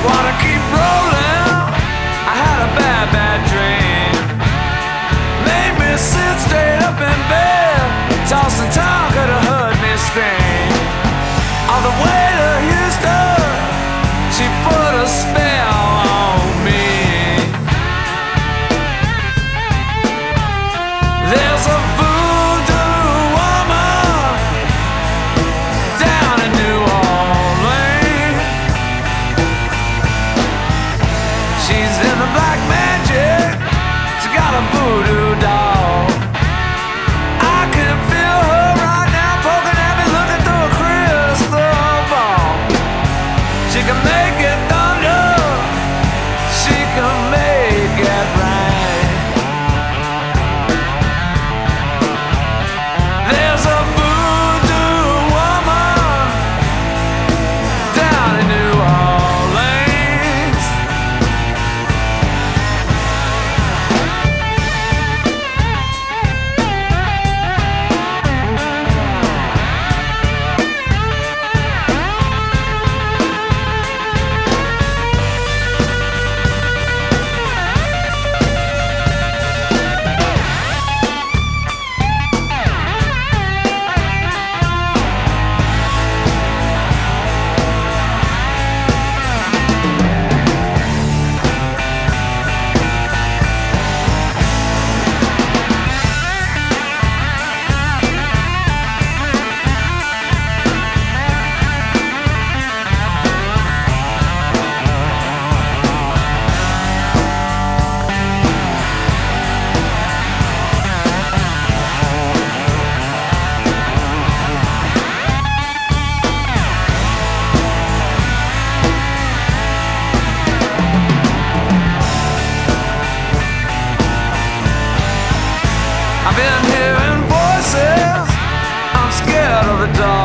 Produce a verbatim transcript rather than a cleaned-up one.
Wanna keep rolling. I had a bad, bad dream. Made me sit straight up in bed. Toss and turn could have heard me scream. On the way to Houston, she put a spell on me. There's a voodoo woman down in New Orleans. She's in the black magic. She got a voodoo doll. I can feel her right now poking at me, looking through a crystal ball. She can make it thunder. She can make it rain. There's a voodoo woman down in New Orleans. I've been hearing voices. I'm scared of the dark.